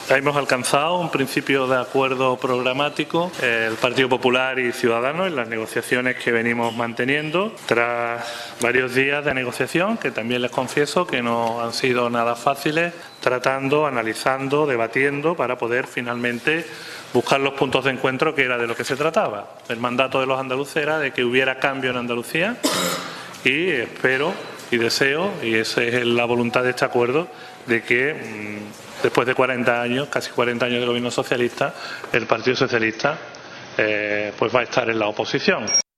Hemos alcanzado un principio de acuerdo programático, el Partido Popular y Ciudadanos, en las negociaciones que venimos manteniendo, tras varios días de negociación, que también les confieso que no han sido nada fáciles, tratando, analizando, debatiendo, para poder finalmente buscar los puntos de encuentro, que era de lo que se trataba. El mandato de los andaluces era de que hubiera cambio en Andalucía, y espero y deseo, y esa es la voluntad de este acuerdo, de que después de 40 años, casi 40 años de gobierno socialista, el Partido Socialista pues va a estar en la oposición.